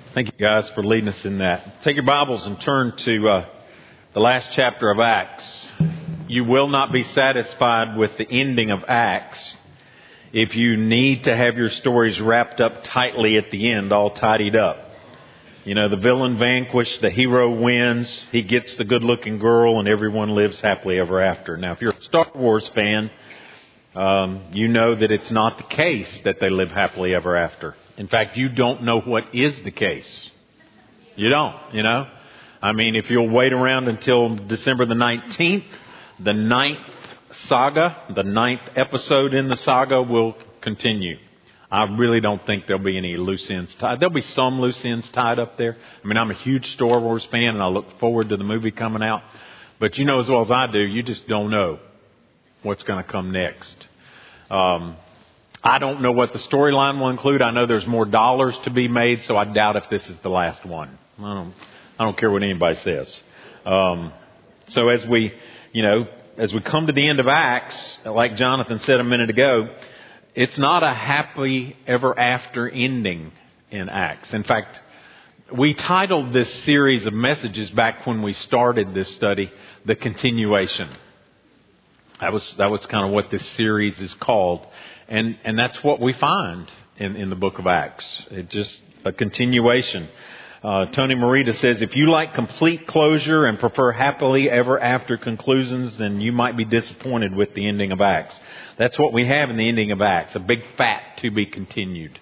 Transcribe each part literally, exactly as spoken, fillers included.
Thank you guys for leading us in that. Take your Bibles and turn to uh, the last chapter of Acts. You will not be satisfied with the ending of Acts if you need to have your stories wrapped up tightly at the end, all tidied up. You know, the villain vanquished, the hero wins, he gets the good-looking girl, and everyone lives happily ever after. Now, if you're a Star Wars fan, um, you know that it's not the case that they live happily ever after. In fact, you don't know what is the case. You don't, you know. I mean, if you'll wait around until December the nineteenth, the ninth saga, the ninth episode in the saga will continue. I really don't think there'll be any loose ends tied. There'll be some loose ends tied up there. I mean, I'm a huge Star Wars fan, and I look forward to the movie coming out. But you know as well as I do, you just don't know what's going to come next. Um, I don't know what the storyline will include. I know there's more dollars to be made, so I doubt if this is the last one. I don't, I don't care what anybody says. Um, so as we, you know, as we come to the end of Acts, like Jonathan said a minute ago, it's not a happy ever after ending in Acts. In fact, we titled this series of messages back when we started this study, The Continuation. That was, that was kind of what this series is called. And, and that's what we find in, in the book of Acts. It's just a continuation. Uh, Tony Morita says, if you like complete closure and prefer happily ever after conclusions, then you might be disappointed with the ending of Acts. That's what we have in the ending of Acts, a big fat to be continued.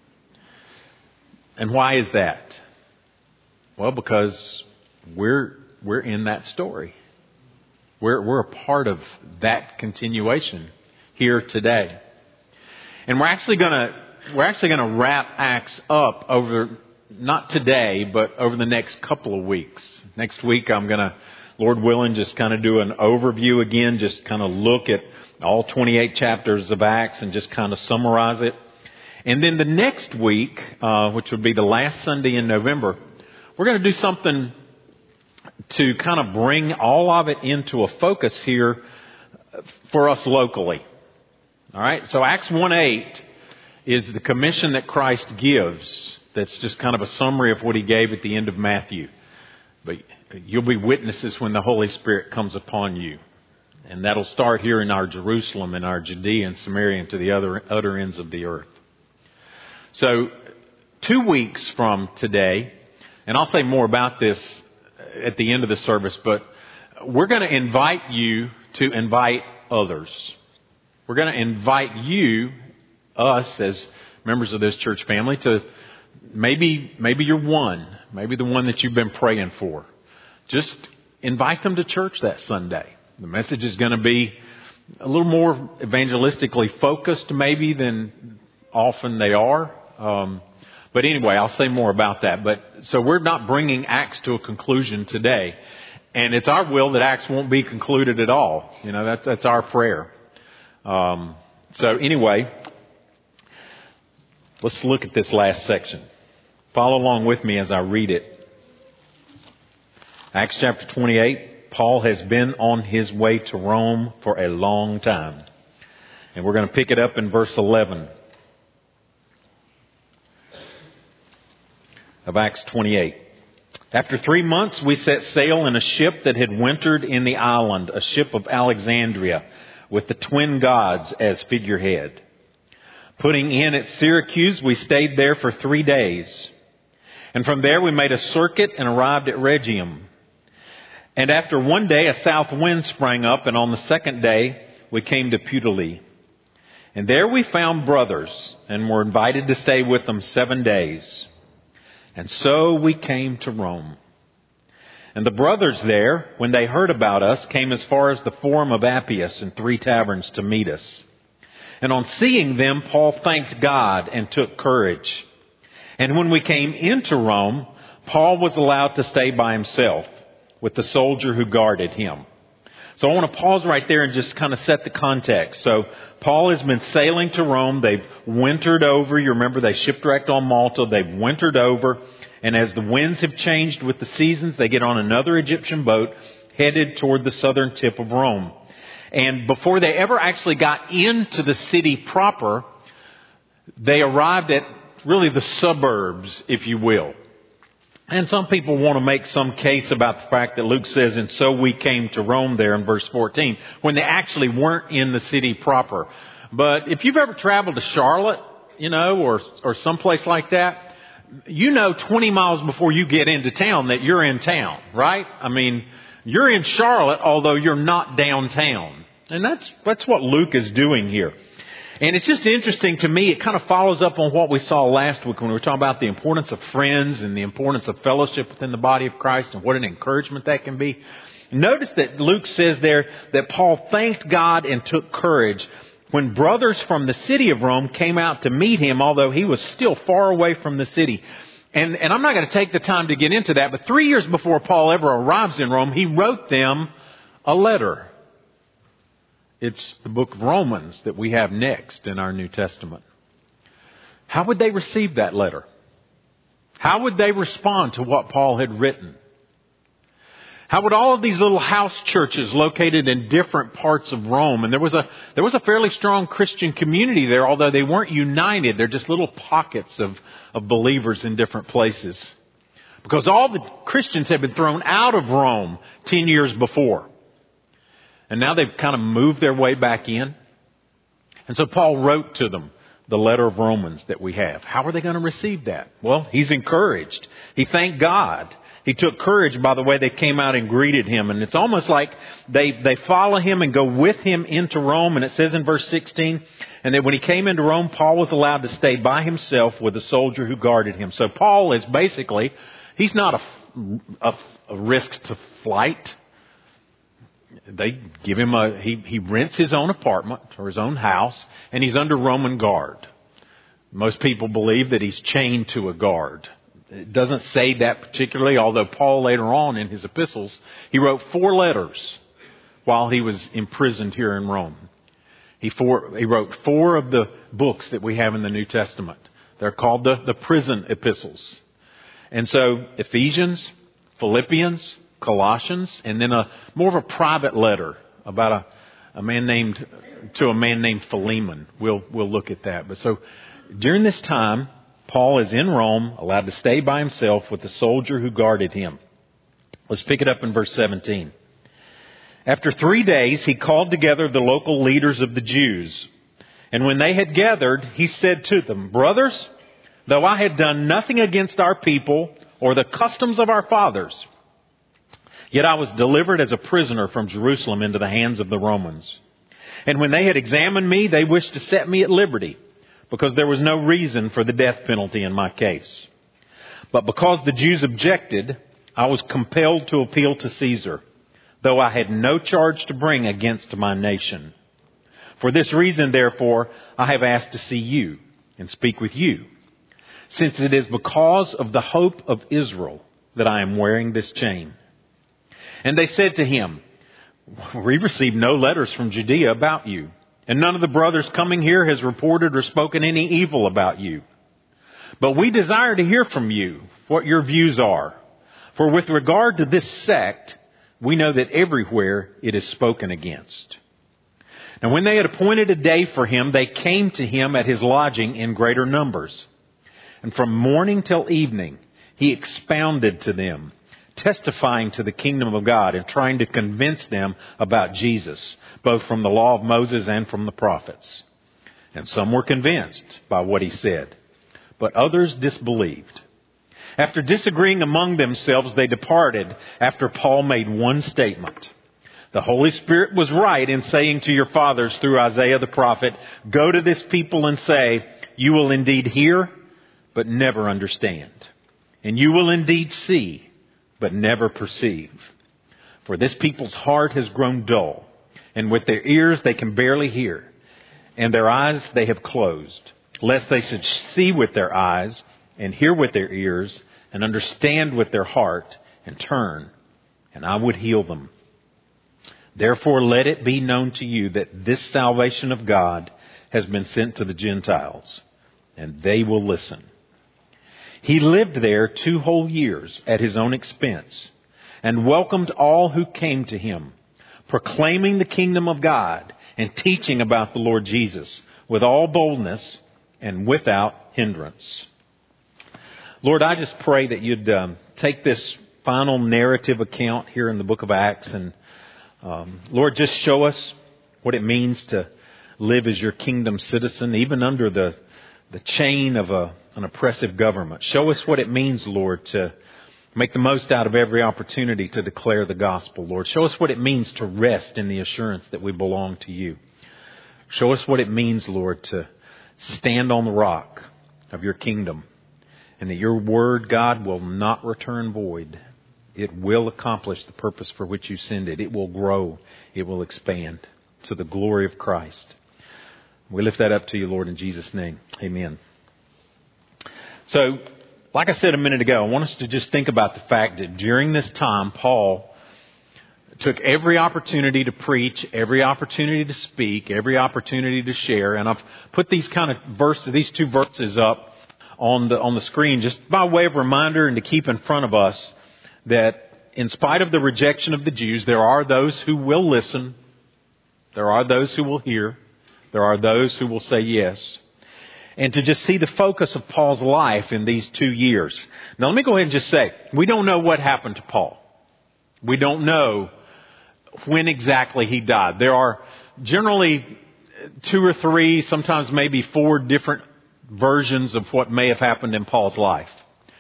And why is that? Well, because we're, we're in that story. We're, we're a part of that continuation here today. And we're actually going to, we're actually going to wrap Acts up over, not today, but over the next couple of weeks. Next week, I'm going to, Lord willing, just kind of do an overview again, just kind of look at all twenty-eight chapters of Acts and just kind of summarize it. And then the next week, uh, which would be the last Sunday in November, we're going to do something to kind of bring all of it into a focus here for us locally. All right, so Acts one eight is the commission that Christ gives. That's just kind of a summary of what he gave at the end of Matthew. But you'll be witnesses when the Holy Spirit comes upon you. And that'll start here in our Jerusalem and our Judea and Samaria and to the other, other ends of the earth. So two weeks from today, and I'll say more about this at the end of the service, but we're going to invite you to invite others. We're going to invite you, us as members of this church family, to maybe, maybe you're one, maybe the one that you've been praying for. Just invite them to church that Sunday. The message is going to be a little more evangelistically focused maybe than often they are. Um, but anyway, I'll say more about that. But so we're not bringing Acts to a conclusion today. And it's our will that Acts won't be concluded at all. You know, that, that's our prayer. Um, so anyway, let's look at this last section. Follow along with me as I read it. Acts chapter twenty-eight, Paul has been on his way to Rome for a long time. And we're going to pick it up in verse eleven of Acts twenty-eight. After three months, we set sail in a ship that had wintered in the island, a ship of Alexandria, with the twin gods as figurehead. Putting in at Syracuse, we stayed there for three days. And from there we made a circuit and arrived at Rhegium. And after one day a south wind sprang up, and on the second day we came to Puteoli. And there we found brothers and were invited to stay with them seven days. And so we came to Rome. And the brothers there, when they heard about us, came as far as the Forum of Appius and Three Taverns to meet us. And on seeing them, Paul thanked God and took courage. And when we came into Rome, Paul was allowed to stay by himself with the soldier who guarded him. So I want to pause right there and just kind of set the context. So Paul has been sailing to Rome. They've wintered over. You remember they shipwrecked on Malta. They've wintered over. And as the winds have changed with the seasons, they get on another Egyptian boat headed toward the southern tip of Rome. And before they ever actually got into the city proper, they arrived at really the suburbs, if you will. And some people want to make some case about the fact that Luke says, and so we came to Rome there in verse fourteen, when they actually weren't in the city proper. But if you've ever traveled to Charlotte, you know, or, or someplace like that, you know twenty miles before you get into town that you're in town, right? I mean, you're in Charlotte, although you're not downtown. And that's, that's what Luke is doing here. And it's just interesting to me. It kind of follows up on what we saw last week when we were talking about the importance of friends and the importance of fellowship within the body of Christ and what an encouragement that can be. Notice that Luke says there that Paul thanked God and took courage when brothers from the city of Rome came out to meet him, although he was still far away from the city. And, and I'm not going to take the time to get into that, but three years before Paul ever arrives in Rome, he wrote them a letter. It's the book of Romans that we have next in our New Testament. How would they receive that letter? How would they respond to what Paul had written? How would all of these little house churches located in different parts of Rome, and there was a there was a fairly strong Christian community there, although they weren't united. They're just little pockets of, of believers in different places. Because all the Christians had been thrown out of Rome ten years before. And now they've kind of moved their way back in. And so Paul wrote to them the letter of Romans that we have. How are they going to receive that? Well, he's encouraged. He thanked God. He took courage by the way they came out and greeted him. And it's almost like they, they follow him and go with him into Rome. And it says in verse sixteen, and that when he came into Rome, Paul was allowed to stay by himself with a soldier who guarded him. So Paul is basically, he's not a, a, a risk to flight. They give him a, he, he rents his own apartment or his own house, and he's under Roman guard. Most people believe that he's chained to a guard. It doesn't say that particularly, although Paul later on in his epistles, he wrote four letters while he was imprisoned here in Rome. He, four, he wrote four of the books that we have in the New Testament. They're called the, the prison epistles. And so Ephesians, Philippians, Colossians, and then a more of a private letter about a, a man named to a man named Philemon. We'll we'll look at that. But so during this time, Paul is in Rome, allowed to stay by himself with the soldier who guarded him. Let's pick it up in verse seventeen. After three days, he called together the local leaders of the Jews. And when they had gathered, he said to them, "Brothers, though I had done nothing against our people or the customs of our fathers, yet I was delivered as a prisoner from Jerusalem into the hands of the Romans. And when they had examined me, they wished to set me at liberty, because there was no reason for the death penalty in my case. But because the Jews objected, I was compelled to appeal to Caesar, though I had no charge to bring against my nation. For this reason, therefore, I have asked to see you and speak with you, since it is because of the hope of Israel that I am wearing this chain." And they said to him, "We received no letters from Judea about you, and none of the brothers coming here has reported or spoken any evil about you. But we desire to hear from you what your views are. For with regard to this sect, we know that everywhere it is spoken against." And when they had appointed a day for him, they came to him at his lodging in greater numbers. And from morning till evening, he expounded to them, testifying to the kingdom of God and trying to convince them about Jesus, both from the law of Moses and from the prophets. And some were convinced by what he said, but others disbelieved. After disagreeing among themselves, they departed after Paul made one statement. "The Holy Spirit was right in saying to your fathers through Isaiah the prophet, 'Go to this people and say, you will indeed hear, but never understand. And you will indeed see, but never perceive. For this people's heart has grown dull, and with their ears they can barely hear, and their eyes they have closed, lest they should see with their eyes, and hear with their ears, and understand with their heart, and turn, and I would heal them. Therefore let it be known to you that this salvation of God has been sent to the Gentiles, and they will listen.' He lived there two whole years at his own expense and welcomed all who came to him, proclaiming the kingdom of God and teaching about the Lord Jesus with all boldness and without hindrance." Lord, I just pray that you'd um, take this final narrative account here in the book of Acts and, um, Lord, just show us what it means to live as your kingdom citizen, even under the, the chain of a, an oppressive government. Show us what it means, Lord, to make the most out of every opportunity to declare the gospel, Lord. Show us what it means to rest in the assurance that we belong to you. Show us what it means, Lord, to stand on the rock of your kingdom, and that your word, God, will not return void. It will accomplish the purpose for which you send it. It will grow. It will expand to the glory of Christ. We lift that up to you, Lord, in Jesus' name. Amen. So, like I said a minute ago, I want us to just think about the fact that during this time, Paul took every opportunity to preach, every opportunity to speak, every opportunity to share. And I've put these kind of verses, these two verses up on the on the screen just by way of reminder and to keep in front of us that in spite of the rejection of the Jews, there are those who will listen. There are those who will hear. There are those who will say yes. And to just see the focus of Paul's life in these two years. Now let me go ahead and just say, we don't know what happened to Paul. We don't know when exactly he died. There are generally two or three, sometimes maybe four different versions of what may have happened in Paul's life.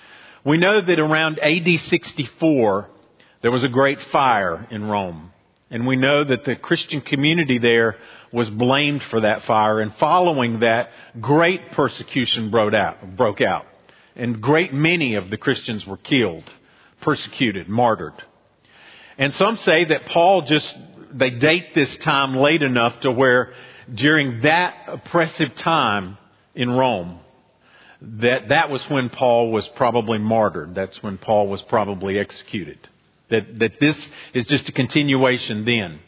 We know that around A D sixty-four, there was a great fire in Rome. And we know that the Christian community there was blamed for that fire. And following that, great persecution broke out, broke out. And great many of the Christians were killed, persecuted, martyred. And some say that Paul just, they date this time late enough to where during that oppressive time in Rome, that that was when Paul was probably martyred. That's when Paul was probably executed. That that this is just a continuation then.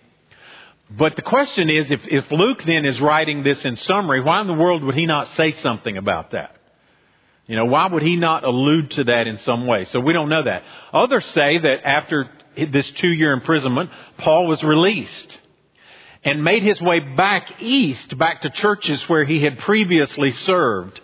But the question is, if, if Luke then is writing this in summary, why in the world would he not say something about that? You know, why would he not allude to that in some way? So we don't know that. Others say that after this two-year imprisonment, Paul was released and made his way back east, back to churches where he had previously served,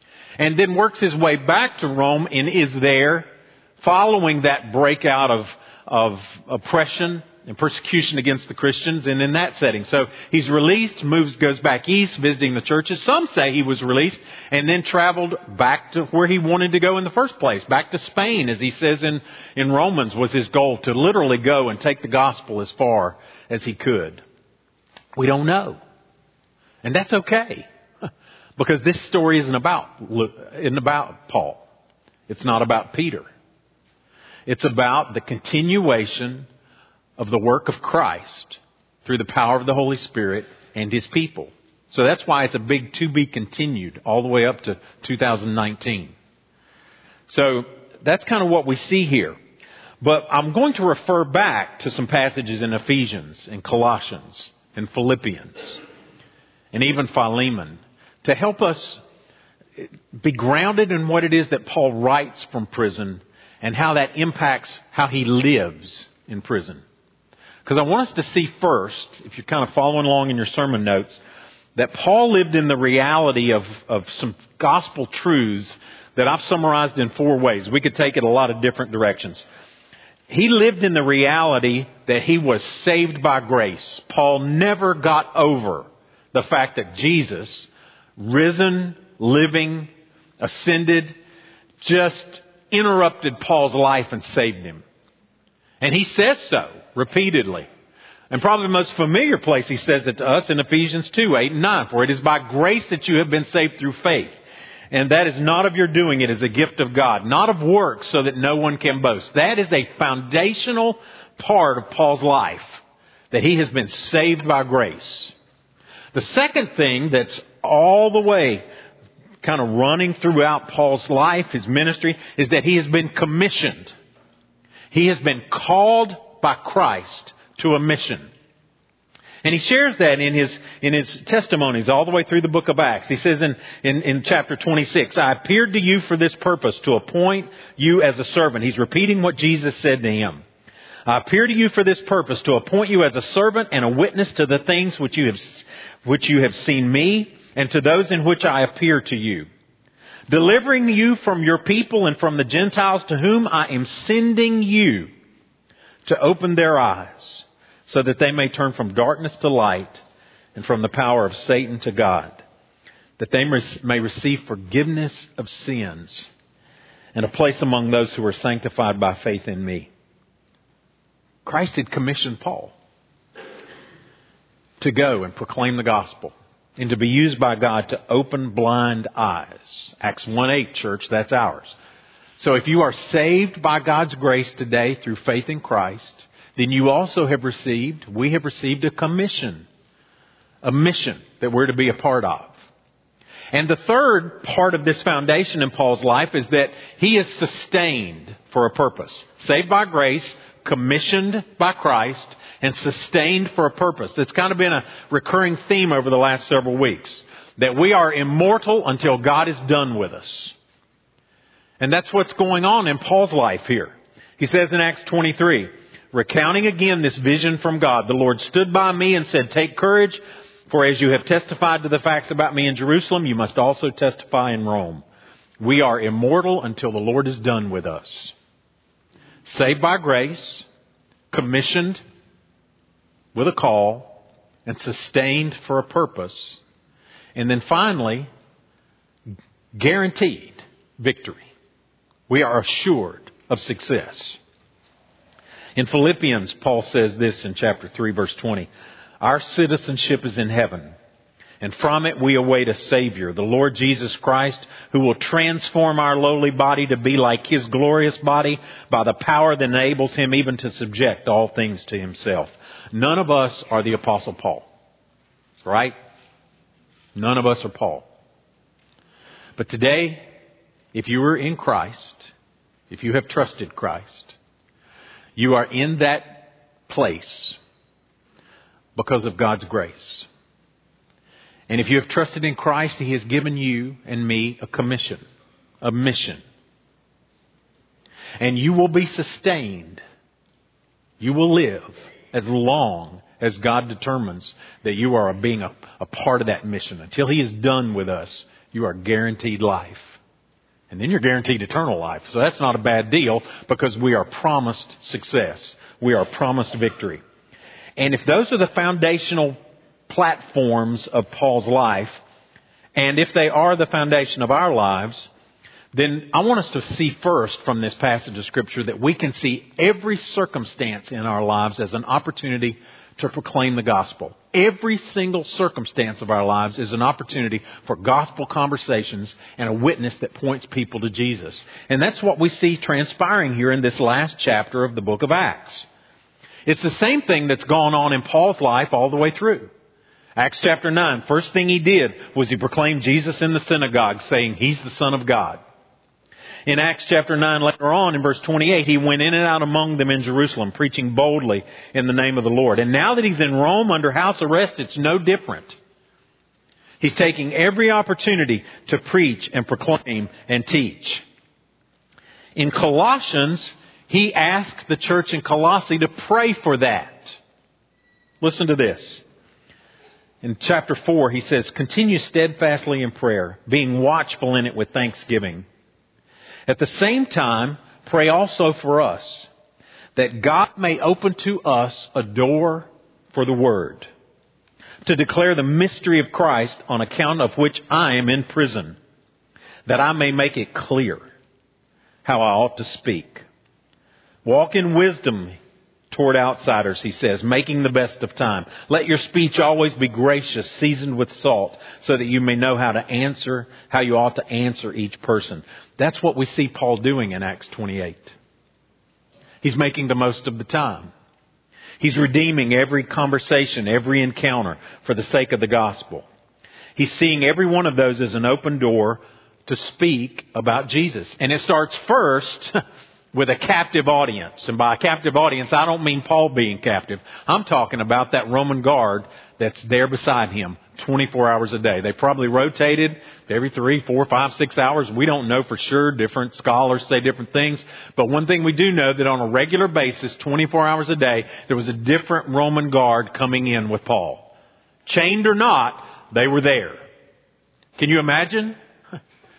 and then works his way back to Rome and is there following that breakout of, of oppression and persecution against the Christians, and in that setting. So he's released, moves, goes back east, visiting the churches. Some say he was released and then traveled back to where he wanted to go in the first place, back to Spain, as he says in, in Romans, was his goal, to literally go and take the gospel as far as he could. We don't know. And that's okay. Because this story isn't about, isn't about Paul. It's not about Peter. It's about the continuation of the work of Christ through the power of the Holy Spirit and His people. So that's why it's a big to be continued all the way up to two thousand nineteen. So that's kind of what we see here. But I'm going to refer back to some passages in Ephesians and Colossians and Philippians and even Philemon to help us be grounded in what it is that Paul writes from prison and how that impacts how he lives in prison. Because I want us to see first, if you're kind of following along in your sermon notes, that Paul lived in the reality of, of some gospel truths that I've summarized in four ways. We could take it a lot of different directions. He lived in the reality that he was saved by grace. Paul never got over the fact that Jesus, risen, living, ascended, just interrupted Paul's life and saved him. And he says so repeatedly. And probably the most familiar place he says it to us in Ephesians two, eight and nine. For it is by grace that you have been saved through faith. And that is not of your doing. It is a gift of God. Not of works so that no one can boast. That is a foundational part of Paul's life. That he has been saved by grace. The second thing that's all the way kind of running throughout Paul's life, his ministry, is that he has been commissioned. He has been called by Christ to a mission. And he shares that in his in his testimonies all the way through the book of Acts. He says in, in, in chapter twenty-six, I appeared to you for this purpose, to appoint you as a servant. He's repeating what Jesus said to him. I appear to you for this purpose, to appoint you as a servant and a witness to the things which you have which you have seen me, and to those in which I appear to you, delivering you from your people and from the Gentiles to whom I am sending you, to open their eyes so that they may turn from darkness to light and from the power of Satan to God, that they may receive forgiveness of sins and a place among those who are sanctified by faith in me. Christ had commissioned Paul to go and proclaim the gospel and to be used by God to open blind eyes. Acts one eight, church, that's ours. So if you are saved by God's grace today through faith in Christ, then you also have received, we have received a commission, a mission that we're to be a part of. And the third part of this foundation in Paul's life is that he is sustained for a purpose. Saved by grace, commissioned by Christ, and sustained for a purpose. It's kind of been a recurring theme over the last several weeks, that we are immortal until God is done with us. And that's what's going on in Paul's life here. He says in Acts twenty-three, recounting again this vision from God, the Lord stood by me and said, take courage, for as you have testified to the facts about me in Jerusalem, you must also testify in Rome. We are immortal until the Lord is done with us. Saved by grace, commissioned with a call, and sustained for a purpose. And then finally, guaranteed victory. We are assured of success. In Philippians, Paul says this in chapter three, verse twenty. Our citizenship is in heaven, and from it we await a Savior, the Lord Jesus Christ, who will transform our lowly body to be like His glorious body by the power that enables Him even to subject all things to Himself. None of us are the Apostle Paul, right? None of us are Paul. But today, if you are in Christ, if you have trusted Christ, you are in that place because of God's grace. And if you have trusted in Christ, He has given you and me a commission, a mission. And you will be sustained. You will live as long as God determines that you are being a, a part of that mission. Until He is done with us, you are guaranteed life. And then you're guaranteed eternal life. So that's not a bad deal because we are promised success. We are promised victory. And if those are the foundational platforms of Paul's life, and if they are the foundation of our lives, then I want us to see first from this passage of Scripture that we can see every circumstance in our lives as an opportunity to proclaim the gospel. Every single circumstance of our lives is an opportunity for gospel conversations and a witness that points people to Jesus. And that's what we see transpiring here in this last chapter of the book of Acts. It's the same thing that's gone on in Paul's life all the way through. Acts chapter nine, first thing he did was he proclaimed Jesus in the synagogue, saying He's the Son of God. In Acts chapter nine, later on in verse twenty-eight, he went in and out among them in Jerusalem, preaching boldly in the name of the Lord. And now that he's in Rome under house arrest, it's no different. He's taking every opportunity to preach and proclaim and teach. In Colossians, he asked the church in Colossae to pray for that. Listen to this. In chapter four, he says, continue steadfastly in prayer, being watchful in it with thanksgiving. At the same time, pray also for us, that God may open to us a door for the word, to declare the mystery of Christ, on account of which I am in prison, that I may make it clear how I ought to speak. Walk in wisdom toward outsiders, he says, making the best of time. Let your speech always be gracious, seasoned with salt, so that you may know how to answer, how you ought to answer each person. That's what we see Paul doing in Acts twenty-eight. He's making the most of the time. He's redeeming every conversation, every encounter for the sake of the gospel. He's seeing every one of those as an open door to speak about Jesus. And it starts first with a captive audience. And by a captive audience, I don't mean Paul being captive. I'm talking about that Roman guard that's there beside him twenty-four hours a day. They probably rotated every three, four, five, six hours. We don't know for sure. Different scholars say different things. But one thing we do know, that on a regular basis, twenty-four hours a day, there was a different Roman guard coming in with Paul. Chained or not, they were there. Can you imagine?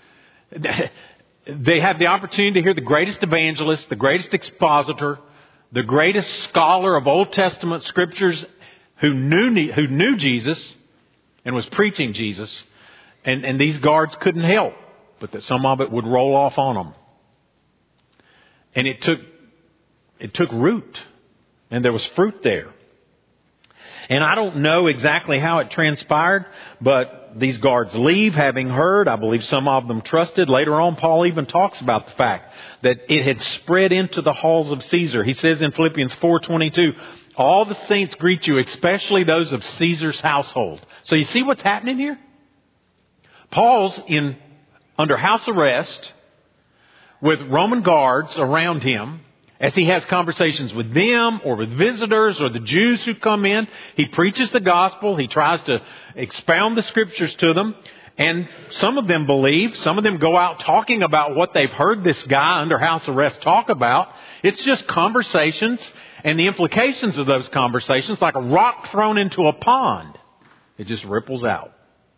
They have the opportunity to hear the greatest evangelist, the greatest expositor, the greatest scholar of Old Testament scriptures who knew who knew Jesus and was preaching Jesus. And, and these guards couldn't help but that some of it would roll off on them. And it took, it took root. And there was fruit there. And I don't know exactly how it transpired, but these guards leave having heard. I believe some of them trusted. Later on, Paul even talks about the fact that it had spread into the halls of Caesar. He says in Philippians four twenty-two, all the saints greet you, especially those of Caesar's household. So you see what's happening here? Paul's in under house arrest with Roman guards around him as he has conversations with them or with visitors or the Jews who come in. He preaches the gospel. He tries to expound the scriptures to them. And some of them believe. Some of them go out talking about what they've heard this guy under house arrest talk about. It's just conversations and the implications of those conversations, like a rock thrown into a pond. It just ripples out.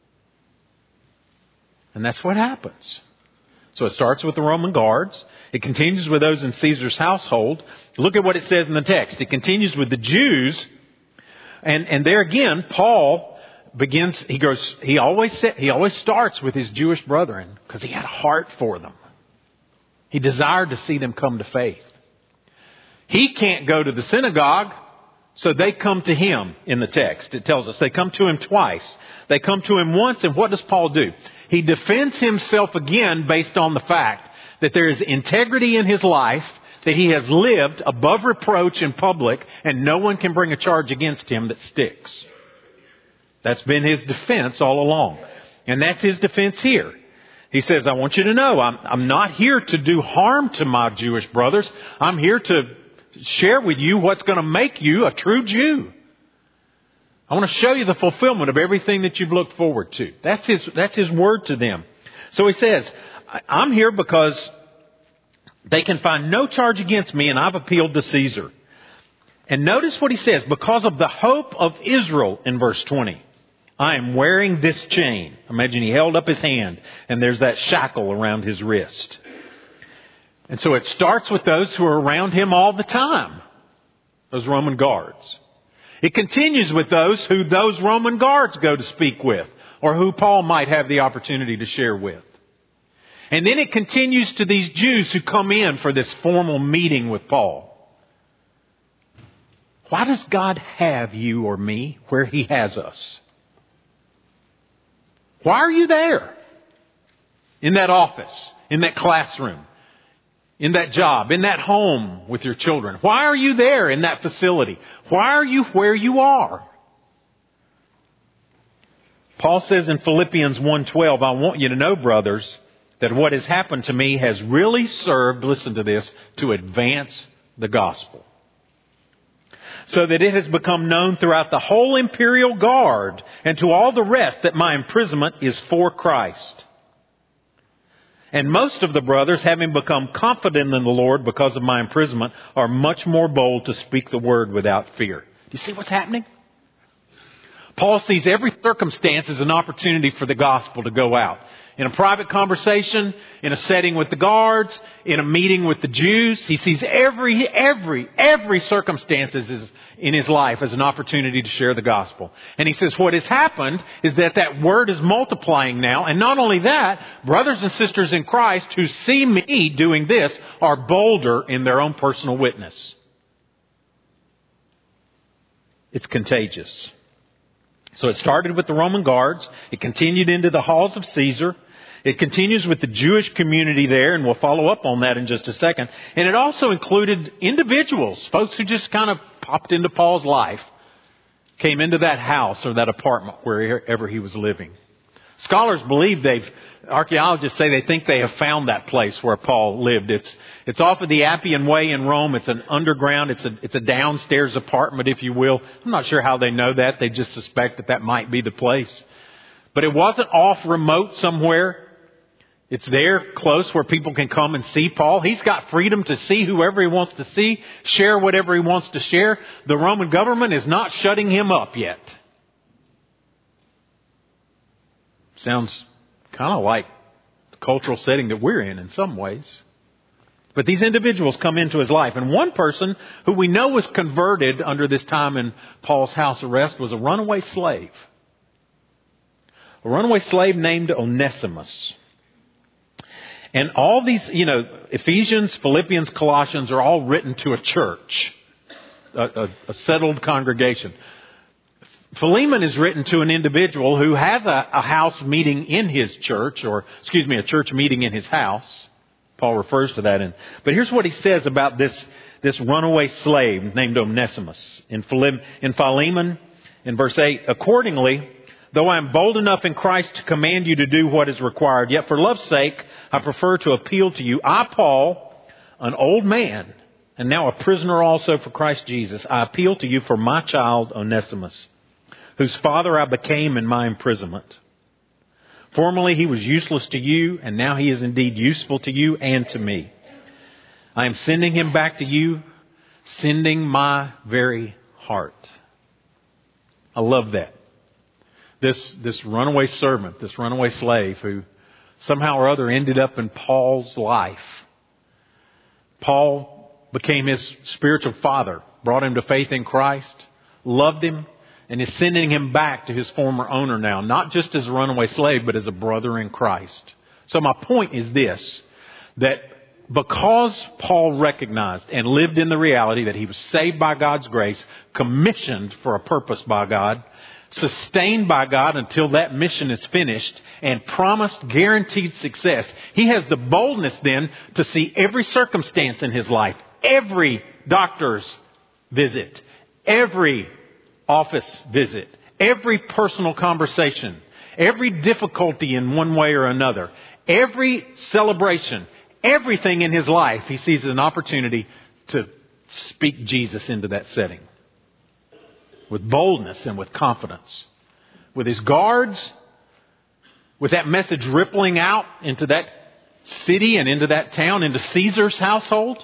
And that's what happens. So it starts with the Roman guards. It continues with those in Caesar's household. Look at what it says in the text. It continues with the Jews. And, and there again, Paul begins, he goes, he always said, he always starts with his Jewish brethren because he had a heart for them. He desired to see them come to faith. He can't go to the synagogue, so they come to him in the text. It tells us they come to him twice. They come to him once, and what does Paul do? He defends himself again based on the fact that there is integrity in his life, that he has lived above reproach in public, and no one can bring a charge against him that sticks. That's been his defense all along. And that's his defense here. He says, I want you to know, I'm, I'm not here to do harm to my Jewish brothers. I'm here to share with you what's going to make you a true Jew. I want to show you the fulfillment of everything that you've looked forward to. That's his, that's his word to them. So he says, I'm here because they can find no charge against me, and I've appealed to Caesar. And notice what he says, because of the hope of Israel in verse twenty. I am wearing this chain. Imagine he held up his hand and there's that shackle around his wrist. And so it starts with those who are around him all the time. Those Roman guards. It continues with those who those Roman guards go to speak with, or who Paul might have the opportunity to share with. And then it continues to these Jews who come in for this formal meeting with Paul. Why does God have you or me where He has us? Why are you there? In that office, in that classroom, in that job, in that home with your children. Why are you there in that facility? Why are you where you are? Paul says in Philippians one twelve, I want you to know, brothers, that what has happened to me has really served, listen to this, to advance the gospel. So that it has become known throughout the whole imperial guard and to all the rest that my imprisonment is for Christ. And most of the brothers, having become confident in the Lord because of my imprisonment, are much more bold to speak the word without fear. Do you see what's happening? Paul sees every circumstance as an opportunity for the gospel to go out. In a private conversation, in a setting with the guards, in a meeting with the Jews, he sees every, every, every circumstance in his life as an opportunity to share the gospel. And he says what has happened is that that word is multiplying now. And not only that, brothers and sisters in Christ who see me doing this are bolder in their own personal witness. It's contagious. So it started with the Roman guards. It continued into the halls of Caesar. It continues with the Jewish community there, and we'll follow up on that in just a second. And it also included individuals, folks who just kind of popped into Paul's life, came into that house or that apartment wherever he was living. Scholars believe they've, archaeologists say they think they have found that place where Paul lived. It's, it's off of the Appian Way in Rome. It's an underground, it's a, it's a downstairs apartment, if you will. I'm not sure how they know that. They just suspect that that might be the place. But it wasn't off remote somewhere. It's there close where people can come and see Paul. He's got freedom to see whoever he wants to see, share whatever he wants to share. The Roman government is not shutting him up yet. Sounds kind of like the cultural setting that we're in in some ways. But these individuals come into his life. And one person who we know was converted under this time in Paul's house arrest was a runaway slave. A runaway slave named Onesimus. And all these, you know, Ephesians, Philippians, Colossians are all written to a church, a, a, a settled congregation. Philemon is written to an individual who has a, a house meeting in his church, or, excuse me, a church meeting in his house. Paul refers to that in. But here's what he says about this, this runaway slave named Onesimus. In Philem, in Philemon, in verse eight, accordingly, though I am bold enough in Christ to command you to do what is required, yet for love's sake, I prefer to appeal to you. I, Paul, an old man, and now a prisoner also for Christ Jesus, I appeal to you for my child Onesimus, whose father I became in my imprisonment. Formerly he was useless to you, and now he is indeed useful to you and to me. I am sending him back to you, sending my very heart. I love that. This, this runaway servant, this runaway slave who somehow or other ended up in Paul's life. Paul became his spiritual father, brought him to faith in Christ, loved him, and is sending him back to his former owner now, not just as a runaway slave, but as a brother in Christ. So my point is this, that because Paul recognized and lived in the reality that he was saved by God's grace, commissioned for a purpose by God, sustained by God until that mission is finished, and promised guaranteed success, he has the boldness then to see every circumstance in his life, every doctor's visit, every office visit, every personal conversation, every difficulty in one way or another, every celebration, everything in his life, he sees as an opportunity to speak Jesus into that setting. With boldness and with confidence. With his guards, with that message rippling out into that city and into that town, into Caesar's household.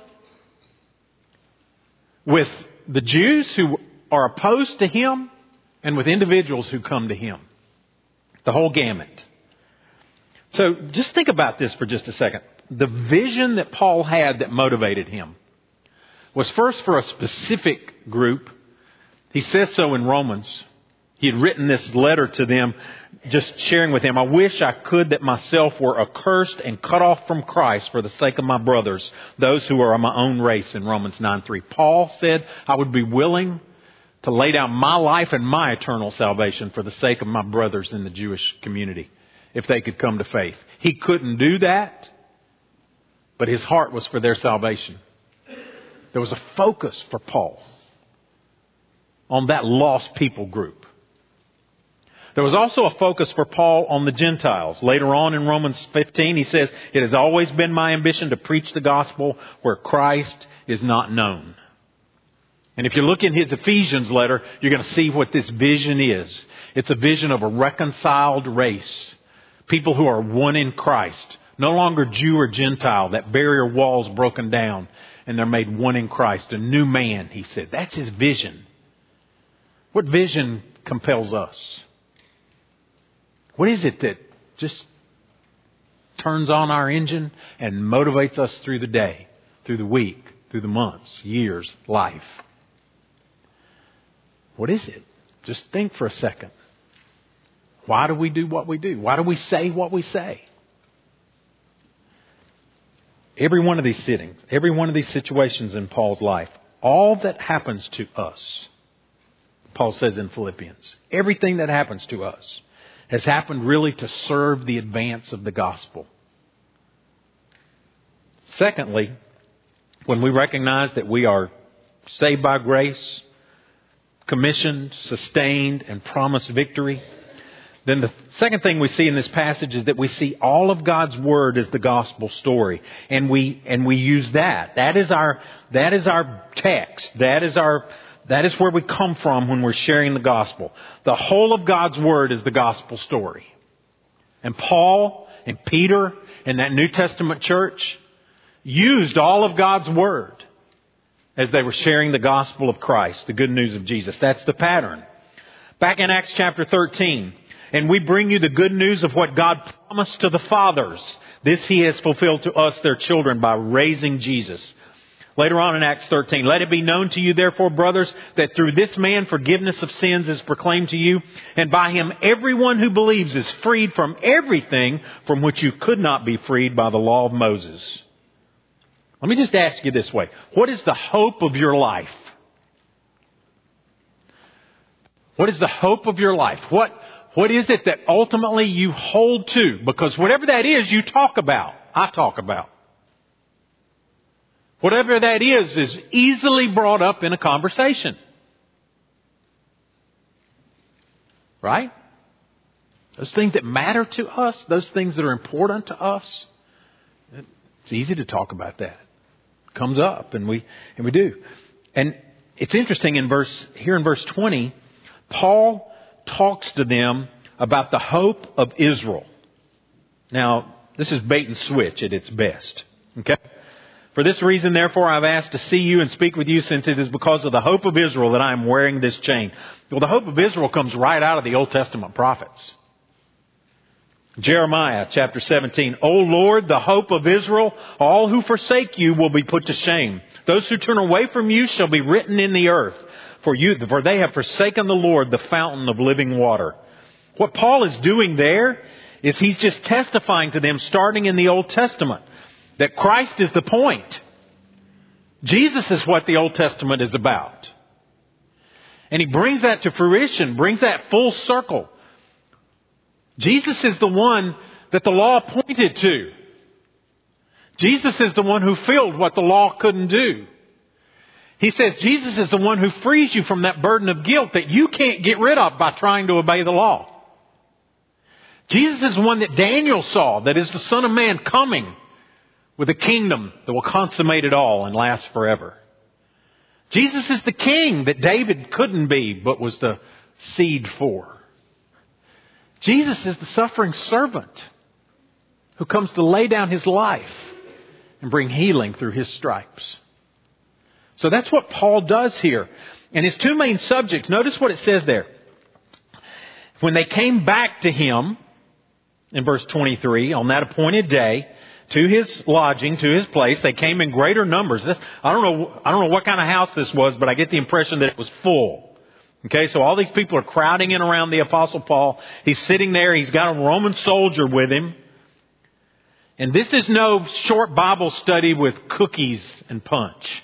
With the Jews who are opposed to him, and with individuals who come to him. The whole gamut. So just think about this for just a second. The vision that Paul had that motivated him was first for a specific group. He says so in Romans. He had written this letter to them, just sharing with them, I wish I could that myself were accursed and cut off from Christ for the sake of my brothers, those who are of my own race, in Romans nine three. Paul said, I would be willing to lay down my life and my eternal salvation for the sake of my brothers in the Jewish community, if they could come to faith. He couldn't do that, but his heart was for their salvation. There was a focus for Paul on that lost people group. There was also a focus for Paul on the Gentiles. Later on in Romans fifteen, he says, it has always been my ambition to preach the gospel where Christ is not known. And if you look in his Ephesians letter, you're going to see what this vision is. It's a vision of a reconciled race. People who are one in Christ. No longer Jew or Gentile. That barrier wall's broken down and they're made one in Christ. A new man, he said. That's his vision. What vision compels us? What is it that just turns on our engine and motivates us through the day, through the week, through the months, years, life? What is it? Just think for a second. Why do we do what we do? Why do we say what we say? Every one of these sittings, every one of these situations in Paul's life, all that happens to us, Paul says in Philippians, everything that happens to us has happened really to serve the advance of the gospel. Secondly, when we recognize that we are saved by grace, commissioned, sustained, and promised victory, then the second thing we see in this passage is that we see all of God's Word as the gospel story. And we, and we use that. That is our, that is our text. That is our, that is where we come from when we're sharing the gospel. The whole of God's Word is the gospel story. And Paul and Peter and that New Testament church used all of God's Word as they were sharing the gospel of Christ, the good news of Jesus. That's the pattern. Back in Acts chapter thirteen, And we bring you the good news of what God promised to the fathers. This He has fulfilled to us, their children, by raising Jesus. Later on in Acts thirteen, let it be known to you, therefore, brothers, that through this man forgiveness of sins is proclaimed to you, and by Him everyone who believes is freed from everything from which you could not be freed by the law of Moses. Let me just ask you this way. What is the hope of your life? What is the hope of your life? What, what is it that ultimately you hold to? Because whatever that is, you talk about. I talk about. Whatever that is, is easily brought up in a conversation. Right? Those things that matter to us, those things that are important to us, it's easy to talk about that. It comes up and we, and we do. And it's interesting in verse, here in verse twenty, Paul talks to them about the hope of Israel. Now, this is bait and switch at its best. Okay? For this reason, therefore, I've asked to see you and speak with you, since it is because of the hope of Israel that I am wearing this chain. Well, the hope of Israel comes right out of the Old Testament prophets. Jeremiah chapter seventeen. O Lord, the hope of Israel, all who forsake you will be put to shame. Those who turn away from you shall be written in the earth. For you, for they have forsaken the Lord, the fountain of living water. What Paul is doing there is he's just testifying to them, starting in the Old Testament, that Christ is the point. Jesus is what the Old Testament is about. And he brings that to fruition, brings that full circle. Jesus is the one that the law pointed to. Jesus is the one who filled what the law couldn't do. He says Jesus is the one who frees you from that burden of guilt that you can't get rid of by trying to obey the law. Jesus is the one that Daniel saw, that is the Son of Man coming with a kingdom that will consummate it all and last forever. Jesus is the king that David couldn't be, but was the seed for. Jesus is the suffering servant who comes to lay down His life and bring healing through His stripes. So that's what Paul does here. And his two main subjects, notice what it says there. When they came back to him, in verse twenty-three, on that appointed day, to his lodging, to his place, they came in greater numbers. This, I don't know, I don't know what kind of house this was, but I get the impression that it was full. Okay, so all these people are crowding in around the Apostle Paul. He's sitting there. He's got a Roman soldier with him. And this is no short Bible study with cookies and punch.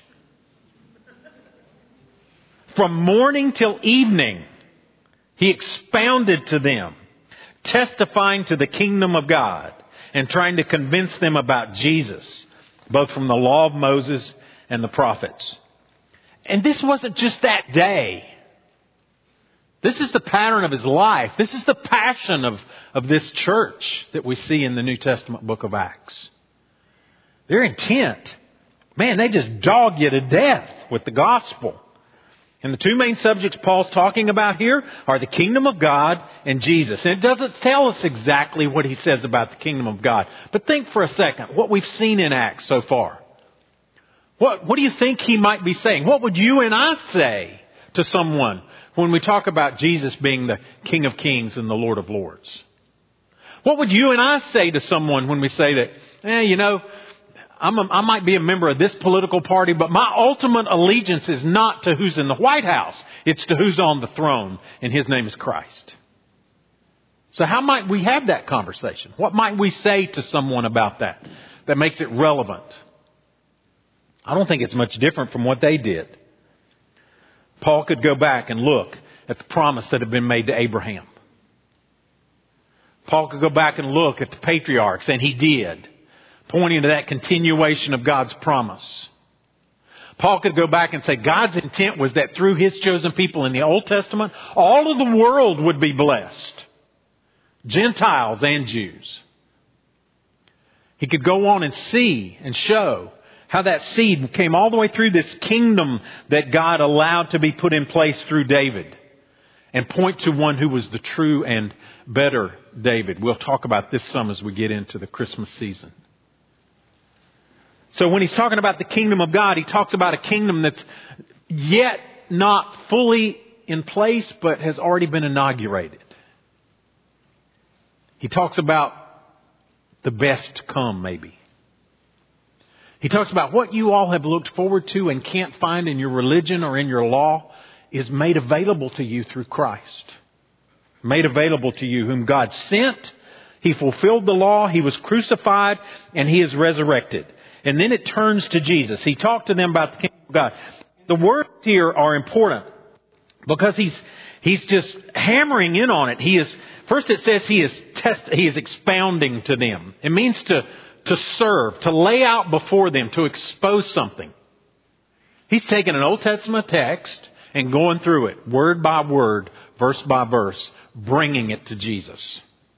From morning till evening, he expounded to them, testifying to the kingdom of God and trying to convince them about Jesus, both from the law of Moses and the prophets. And this wasn't just that day. This is the pattern of his life. This is the passion of, of this church that we see in the New Testament book of Acts. Their intent, man, they just dog you to death with the gospel. And the two main subjects Paul's talking about here are the kingdom of God and Jesus. And it doesn't tell us exactly what he says about the kingdom of God. But think for a second what we've seen in Acts so far. What, what do you think he might be saying? What would you and I say to someone when we talk about Jesus being the King of Kings and the Lord of Lords? What would you and I say to someone when we say that, eh, you know, I'm a, I might be a member of this political party, but my ultimate allegiance is not to who's in the White House. It's to who's on the throne, and His name is Christ. So how might we have that conversation? What might we say to someone about that that makes it relevant? I don't think it's much different from what they did. Paul could go back and look at the promise that had been made to Abraham. Paul could go back and look at the patriarchs, and he did, pointing to that continuation of God's promise. Paul could go back and say God's intent was that through His chosen people in the Old Testament, all of the world would be blessed. Gentiles and Jews. He could go on and see and show how that seed came all the way through this kingdom that God allowed to be put in place through David. And point to one who was the true and better David. We'll talk about this some as we get into the Christmas season. So when he's talking about the kingdom of God, he talks about a kingdom that's yet not fully in place, but has already been inaugurated. He talks about the best to come, maybe. He talks about what you all have looked forward to and can't find in your religion or in your law is made available to you through Christ. Made available to you, whom God sent. He fulfilled the law. He was crucified and He is resurrected. And then it turns to Jesus. He talked to them about the kingdom of God. The words here are important because he's he's just hammering in on it. He is first it says he is test he is expounding to them. It means to to serve, to lay out before them, to expose something. He's taking an Old Testament text and going through it word by word, verse by verse, bringing it to Jesus.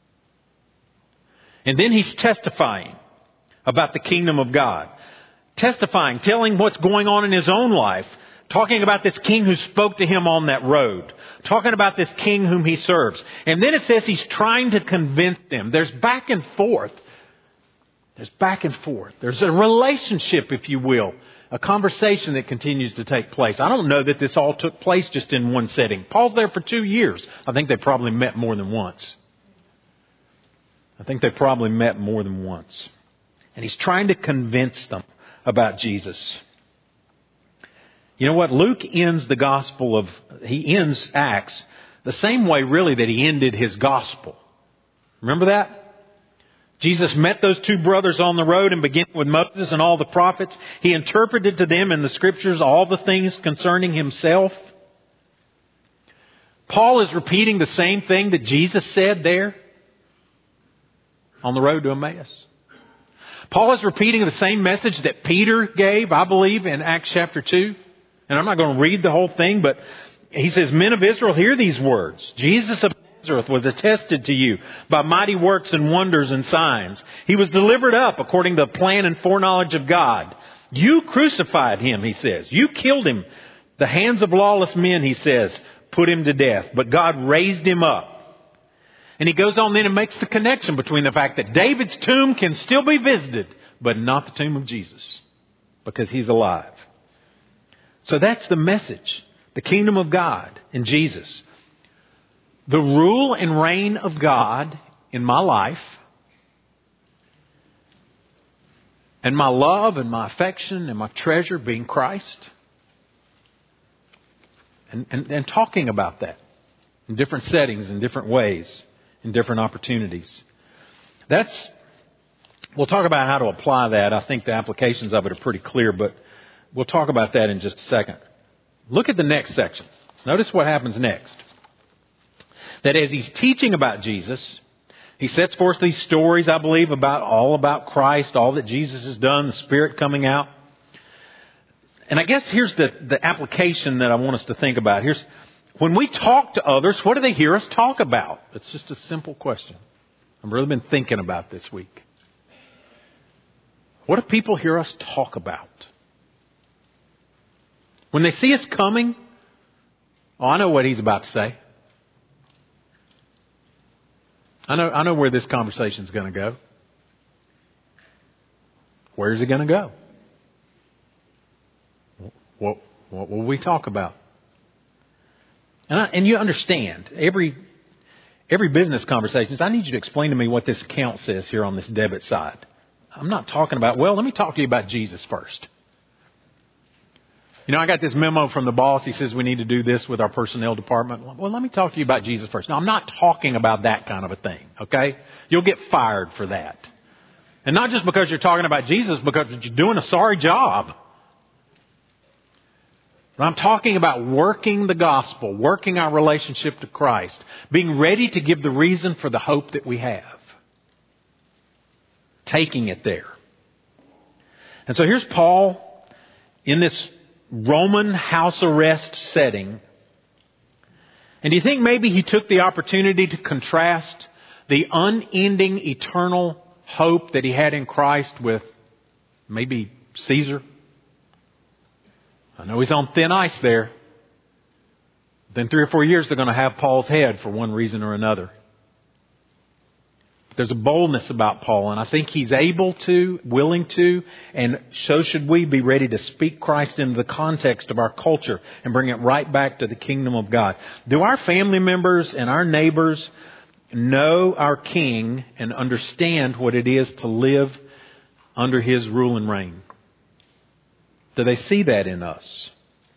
And then he's testifying about the kingdom of God. Testifying, telling what's going on in his own life. Talking about this king who spoke to him on that road. Talking about this king whom he serves. And then it says he's trying to convince them. There's back and forth. There's back and forth. There's a relationship, if you will. A conversation that continues to take place. I don't know that this all took place just in one setting. Paul's there for two years. I think they probably met more than once. I think they probably met more than once. And he's trying to convince them about Jesus. You know what? Luke ends the gospel of, he ends Acts the same way really that he ended his gospel. Remember that? Jesus met those two brothers on the road and beginning with Moses and all the prophets, He interpreted to them in the scriptures all the things concerning Himself. Paul is repeating the same thing that Jesus said there on the road to Emmaus. Paul is repeating the same message that Peter gave, I believe, in Acts chapter two. And I'm not going to read the whole thing, but he says, "Men of Israel, hear these words. Jesus of Nazareth was attested to you by mighty works and wonders and signs. He was delivered up according to the plan and foreknowledge of God. You crucified Him," he says. "You killed Him. The hands of lawless men," he says, "put Him to death. But God raised Him up." And he goes on then and makes the connection between the fact that David's tomb can still be visited, but not the tomb of Jesus, because He's alive. So that's the message. The kingdom of God in Jesus. The rule and reign of God in my life. And my love and my affection and my treasure being Christ. And, and, and talking about that in different settings, in different ways, in different opportunities. That's, we'll talk about how to apply that. I think the applications of it are pretty clear, but we'll talk about that in just a second. Look at the next section. Notice what happens next. That as he's teaching about Jesus, he sets forth these stories, I believe, about all about Christ, all that Jesus has done, the Spirit coming out. And I guess here's the, the application that I want us to think about. Here's, when we talk to others, what do they hear us talk about? It's just a simple question. I've really been thinking about this week. What do people hear us talk about? When they see us coming, oh, I know what he's about to say. I know, I know where this conversation is going to go. Where is it going to go? What, what will we talk about? And, I, and you understand, every every business conversation, I need you to explain to me what this account says here on this debit side. I'm not talking about, well, let me talk to you about Jesus first. You know, I got this memo from the boss. He says we need to do this with our personnel department. Well, let me talk to you about Jesus first. Now, I'm not talking about that kind of a thing, okay? You'll get fired for that. And not just because you're talking about Jesus, because you're doing a sorry job. But I'm talking about working the gospel, working our relationship to Christ, being ready to give the reason for the hope that we have. Taking it there. And so here's Paul in this Roman house arrest setting. And do you think maybe he took the opportunity to contrast the unending eternal hope that he had in Christ with maybe Caesar? I know he's on thin ice there. Then three or four years they're going to have Paul's head for one reason or another. There's a boldness about Paul, and I think he's able to, willing to, and so should we be ready to speak Christ into the context of our culture and bring it right back to the kingdom of God. Do our family members and our neighbors, know our King and understand what it is to live under His rule and reign? Do they see that in us?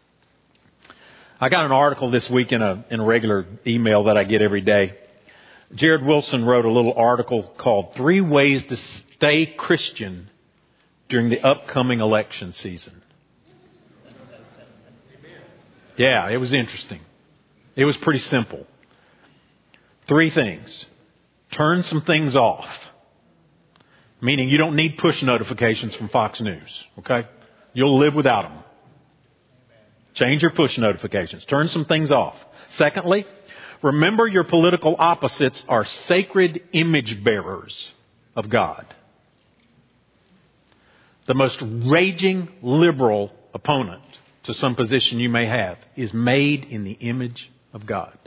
I got an article this week in a, in a regular email that I get every day. Jared Wilson wrote a little article called Three Ways to Stay Christian During the Upcoming Election Season. Yeah, it was interesting. It was pretty simple. Three things. Turn some things off. Meaning you don't need push notifications from Fox News. Okay? You'll live without them. Change your push notifications. Turn some things off. Secondly, remember your political opposites are sacred image bearers of God. The most raging liberal opponent to some position you may have is made in the image of God.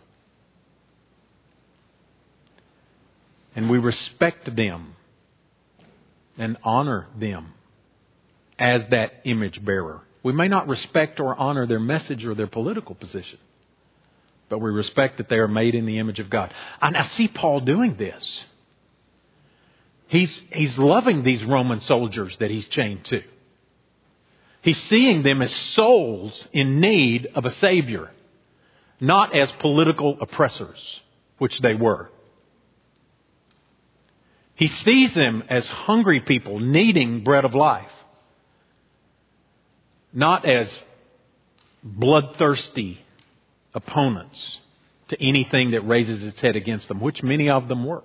And we respect them and honor them as that image bearer. We may not respect or honor their message or their political position, but we respect that they are made in the image of God. And I see Paul doing this. He's, he's loving these Roman soldiers that he's chained to. He's seeing them as souls in need of a Savior, not as political oppressors, which they were. He sees them as hungry people needing bread of life, not as bloodthirsty opponents to anything that raises its head against them, which many of them were.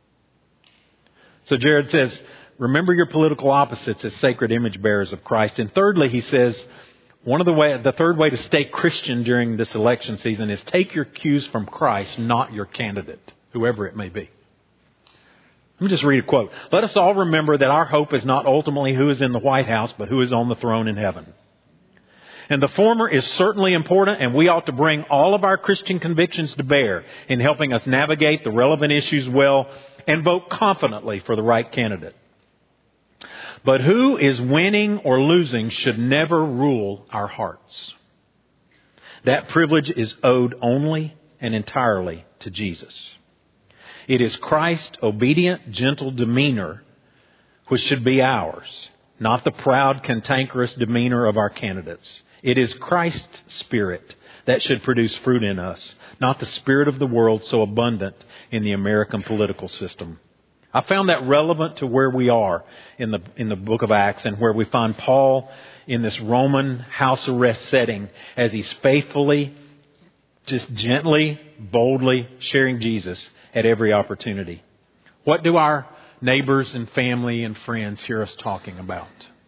So Jared says, remember your political opposites as sacred image bearers of Christ. And thirdly, he says, one of the way, the third way to stay Christian during this election season is take your cues from Christ, not your candidate, whoever it may be. Let me just read a quote. Let us all remember that our hope is not ultimately who is in the White House, but who is on the throne in heaven. And the former is certainly important, and we ought to bring all of our Christian convictions to bear in helping us navigate the relevant issues well and vote confidently for the right candidate. But who is winning or losing should never rule our hearts. That privilege is owed only and entirely to Jesus. It is Christ's obedient, gentle demeanor which should be ours, not the proud, cantankerous demeanor of our candidates. It is Christ's Spirit that should produce fruit in us, not the spirit of the world so abundant in the American political system. I found that relevant to where we are in the in the book of Acts and where we find Paul in this Roman house arrest setting as he's faithfully, just gently, boldly sharing Jesus at every opportunity. What do our neighbors and family and friends hear us talking about?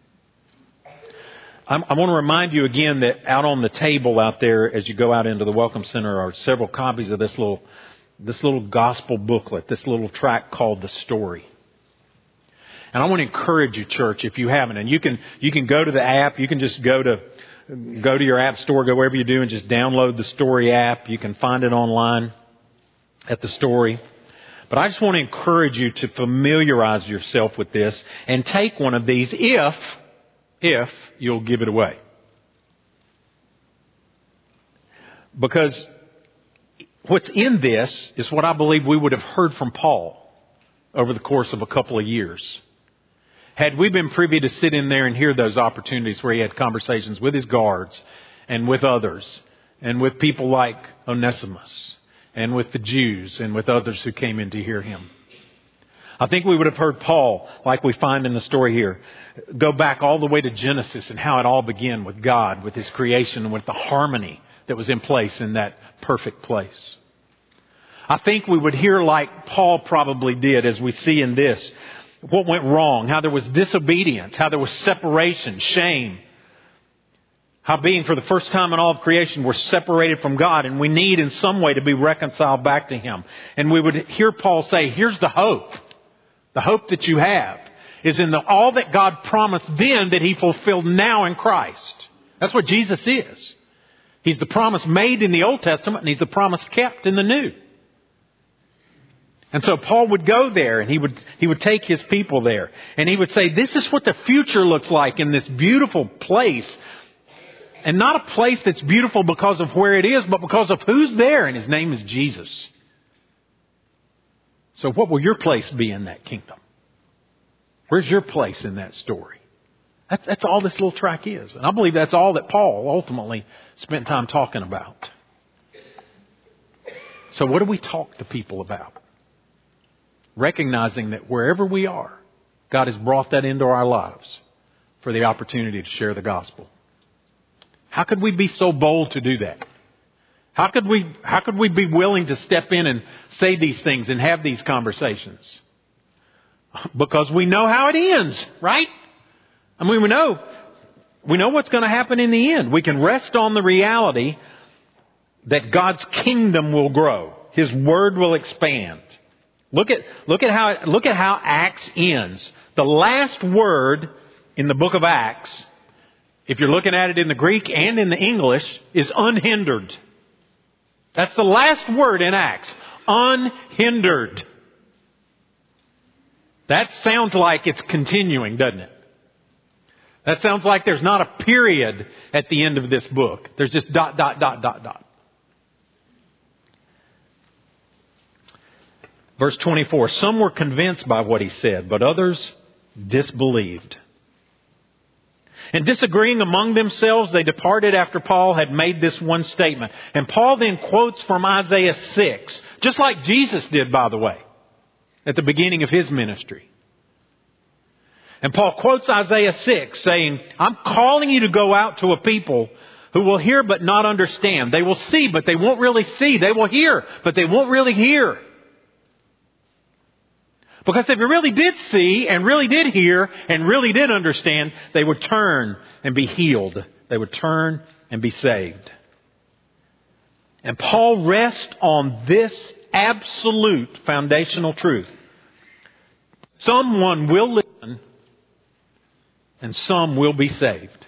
I'm, I want to remind you again that out on the table out there as you go out into the Welcome Center are several copies of this little this little gospel booklet, this little tract called The Story. And I want to encourage you, church, if you haven't, and you can you can go to the app, you can just go to go to your app store, go wherever you do, and just download the Story app. You can find it online at The Story. But I just want to encourage you to familiarize yourself with this and take one of these if if you'll give it away. Because what's in this is what I believe we would have heard from Paul over the course of a couple of years. Had we been privy to sit in there and hear those opportunities where he had conversations with his guards and with others and with people like Onesimus and with the Jews and with others who came in to hear him. I think we would have heard Paul, like we find in the story here, go back all the way to Genesis and how it all began with God, with His creation, and with the harmony that was in place in that perfect place. I think we would hear like Paul probably did as we see in this, what went wrong, how there was disobedience, how there was separation, shame, how being for the first time in all of creation we're separated from God and we need in some way to be reconciled back to Him. And we would hear Paul say, here's the hope. The hope that you have is in the, all that God promised then that He fulfilled now in Christ. That's what Jesus is. He's the promise made in the Old Testament and He's the promise kept in the New. And so Paul would go there and he would, he would take his people there and he would say, this is what the future looks like in this beautiful place. And not a place that's beautiful because of where it is, but because of who's there. And His name is Jesus. So what will your place be in that kingdom? Where's your place in that story? That's, that's all this little track is. And I believe that's all that Paul ultimately spent time talking about. So what do we talk to people about? Recognizing that wherever we are, God has brought that into our lives for the opportunity to share the gospel. How could we be so bold to do that? How could we, how could we be willing to step in and say these things and have these conversations? Because we know how it ends, right? I mean, we know, we know what's going to happen in the end. We can rest on the reality that God's kingdom will grow. His word will expand. Look at, look at how, look at how Acts ends. The last word in the book of Acts, if you're looking at it in the Greek and in the English, is unhindered. That's the last word in Acts. Unhindered. That sounds like it's continuing, doesn't it? That sounds like there's not a period at the end of this book. There's just dot, dot, dot, dot, dot. Verse twenty-four, some were convinced by what he said, but others disbelieved. And disagreeing among themselves, they departed after Paul had made this one statement. And Paul then quotes from Isaiah six, just like Jesus did, by the way, at the beginning of his ministry. And Paul quotes Isaiah six saying, I'm calling you to go out to a people who will hear but not understand. They will see, but they won't really see. They will hear, but they won't really hear. Because if they really did see and really did hear and really did understand, they would turn and be healed. They would turn and be saved. And Paul rests on this absolute foundational truth. Someone will listen and some will be saved.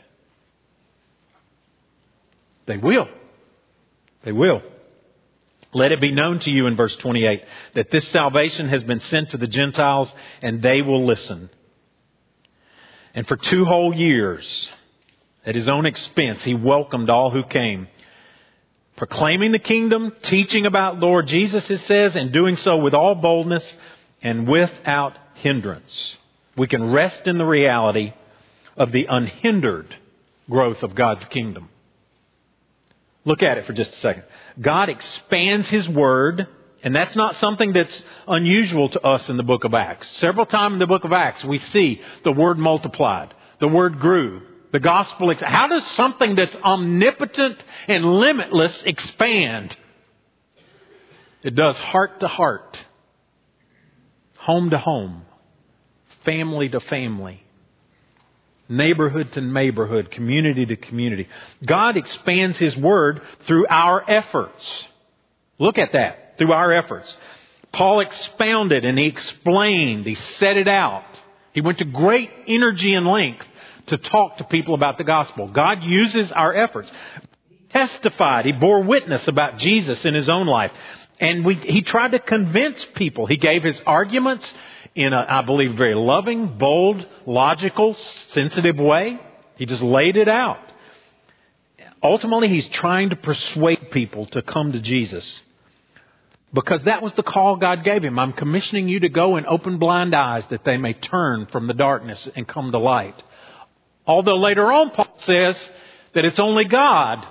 They will. They will. Let it be known to you in verse twenty-eight that this salvation has been sent to the Gentiles and they will listen. And for two whole years, at his own expense, he welcomed all who came, proclaiming the kingdom, teaching about Lord Jesus, it says, and doing so with all boldness and without hindrance. We can rest in the reality of the unhindered growth of God's kingdom. Look at it for just a second. God expands His Word, and that's not something that's unusual to us in the book of Acts. Several times in the book of Acts, we see the Word multiplied. The Word grew. The Gospel... Ex- How does something that's omnipotent and limitless expand? It does heart to heart, home to home, family to family, neighborhood to neighborhood, community to community. God expands His Word through our efforts. Look at that, through our efforts. Paul expounded and he explained, he set it out. He went to great energy and length to talk to people about the gospel. God uses our efforts. He testified, he bore witness about Jesus in his own life. And we, he tried to convince people. He gave his arguments in a, I believe, very loving, bold, logical, sensitive way. He just laid it out. Ultimately, he's trying to persuade people to come to Jesus. Because that was the call God gave him. I'm commissioning you to go and open blind eyes that they may turn from the darkness and come to light. Although later on, Paul says that it's only God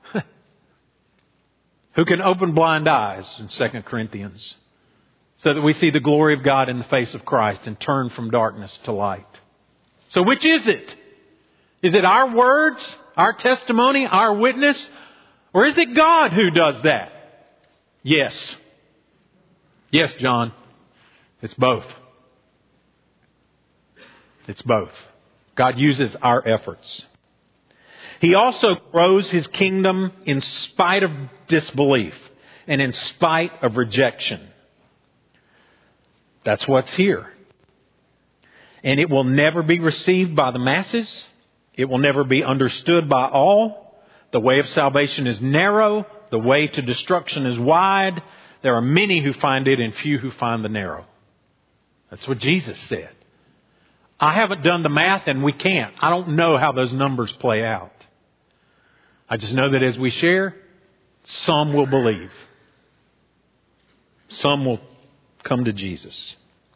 who can open blind eyes in Second Corinthians. So that we see the glory of God in the face of Christ and turn from darkness to light. So which is it? Is it our words, our testimony, our witness? Or is it God who does that? Yes. Yes, John. It's both. It's both. God uses our efforts. He also grows His kingdom in spite of disbelief and in spite of rejection. That's what's here. And it will never be received by the masses. It will never be understood by all. The way of salvation is narrow. The way to destruction is wide. There are many who find it and few who find the narrow. That's what Jesus said. I haven't done the math and we can't. I don't know how those numbers play out. I just know that as we share, some will believe. Some will come to Jesus.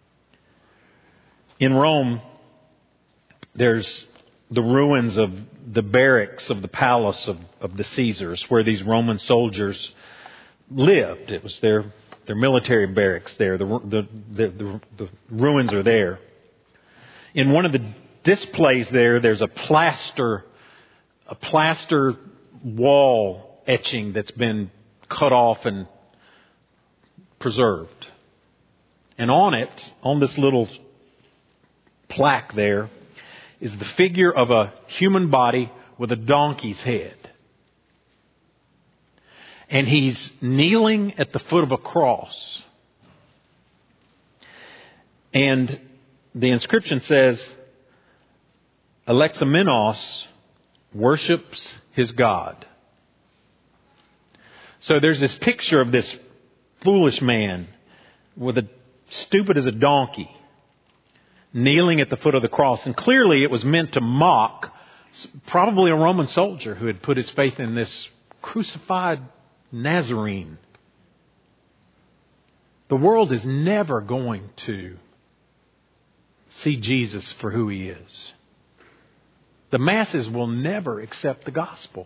In Rome, there's the ruins of the barracks of the palace of, of the Caesars, where these Roman soldiers lived. It was their their military barracks there. The, the, the, the, the ruins are there. In one of the displays there, there's a plaster, a plaster wall etching that's been cut off and preserved. And on it, on this little plaque there, is the figure of a human body with a donkey's head. And he's kneeling at the foot of a cross. And the inscription says, Alexamenos worships his God. So there's this picture of this foolish man with a stupid as a donkey kneeling at the foot of the cross. And clearly it was meant to mock probably a Roman soldier who had put his faith in this crucified Nazarene. The world is never going to see Jesus for who he is. The masses will never accept the gospel.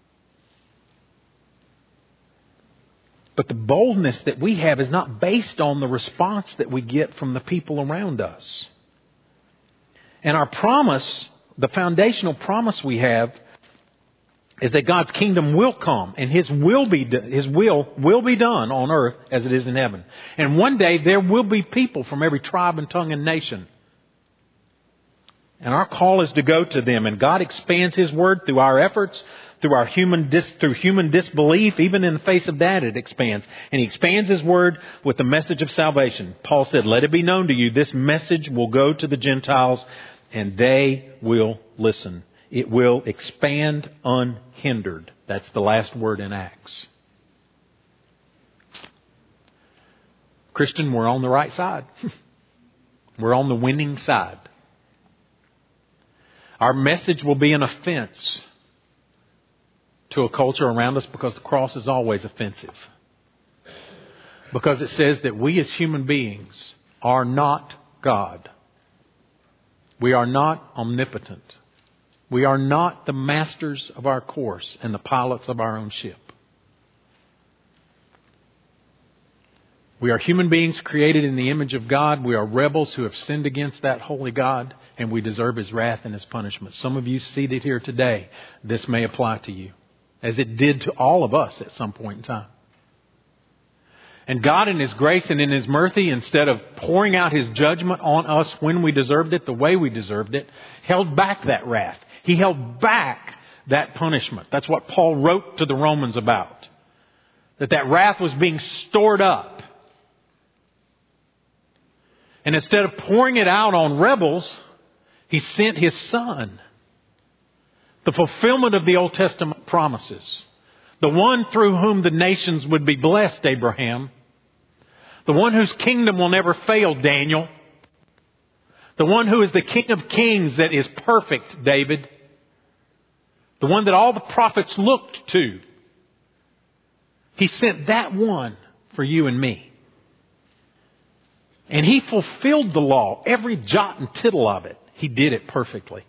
But the boldness that we have is not based on the response that we get from the people around us. And our promise, the foundational promise we have, is that God's kingdom will come and His will be His will will be done on earth as it is in heaven. And one day there will be people from every tribe and tongue and nation. And our call is to go to them. And God expands His word through our efforts, through our human dis, through human disbelief. Even in the face of that, it expands. And He expands His word with the message of salvation. Paul said, "Let it be known to you, this message will go to the Gentiles, and they will listen." It will expand unhindered. That's the last word in Acts. Christian, we're on the right side. We're on the winning side. Our message will be an offense to a culture around us because the cross is always offensive. Because it says that we as human beings are not God. We are not omnipotent. We are not the masters of our course and the pilots of our own ship. We are human beings created in the image of God. We are rebels who have sinned against that holy God, and we deserve His wrath and His punishment. Some of you seated here today, this may apply to you, as it did to all of us at some point in time. And God in His grace and in His mercy, instead of pouring out His judgment on us when we deserved it, the way we deserved it, held back that wrath. He held back that punishment. That's what Paul wrote to the Romans about. That that wrath was being stored up. And instead of pouring it out on rebels, He sent His Son. The fulfillment of the Old Testament promises. The one through whom the nations would be blessed, Abraham. The one whose kingdom will never fail, Daniel. The one who is the King of Kings that is perfect, David. The one that all the prophets looked to. He sent that one for you and me. And He fulfilled the law, every jot and tittle of it. He did it perfectly.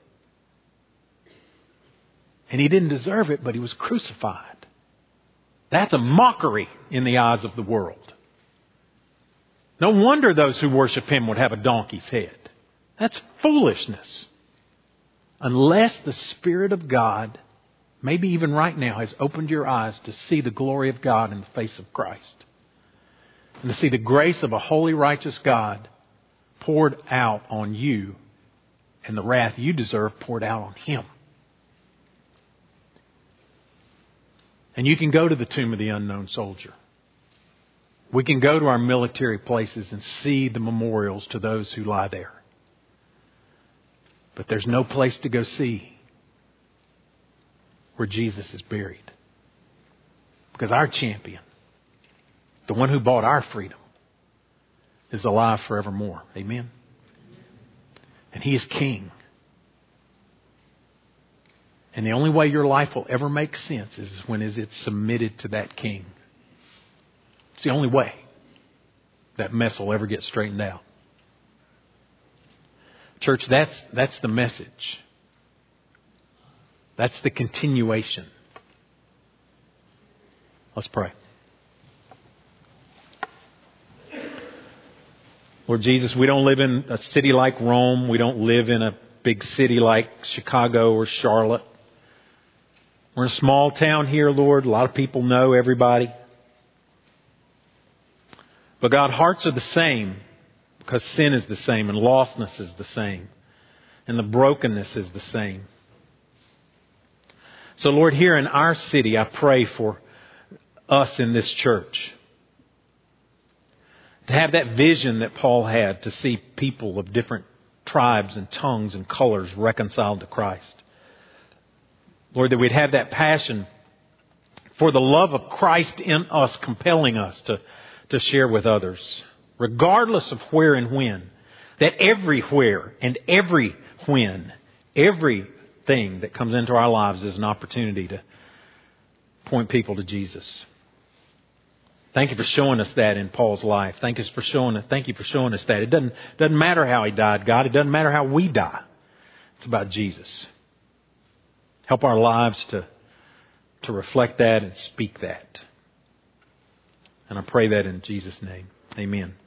And He didn't deserve it, but He was crucified. That's a mockery in the eyes of the world. No wonder those who worship Him would have a donkey's head. That's foolishness. Unless the Spirit of God, maybe even right now, has opened your eyes to see the glory of God in the face of Christ. And to see the grace of a holy, righteous God poured out on you and the wrath you deserve poured out on Him. And you can go to the tomb of the unknown soldier. We can go to our military places and see the memorials to those who lie there. But there's no place to go see where Jesus is buried. Because our champion, the one who bought our freedom, is alive forevermore. Amen? And He is King. And the only way your life will ever make sense is when it's submitted to that King. It's the only way. that mess will ever get straightened out. Church, that's, that's the message. That's the continuation. Let's pray. Lord Jesus, we don't live in a city like Rome. We don't live in a big city like Chicago or Charlotte. We're in a small town here, Lord. A lot of people know everybody. But God, hearts are the same because sin is the same and lostness is the same and the brokenness is the same. So Lord, here in our city, I pray for us in this church to have that vision that Paul had, to see people of different tribes and tongues and colors reconciled to Christ. Lord, that we'd have that passion for the love of Christ in us, compelling us to, to share with others, regardless of where and when. That everywhere and every when, everything that comes into our lives is an opportunity to point people to Jesus. Thank you for showing us that in Paul's life. Thank you for showing us, thank you for showing us that. It doesn't, doesn't matter how he died, God. It doesn't matter how we die. It's about Jesus. Help our lives to, to reflect that and speak that. And I pray that in Jesus' name. Amen.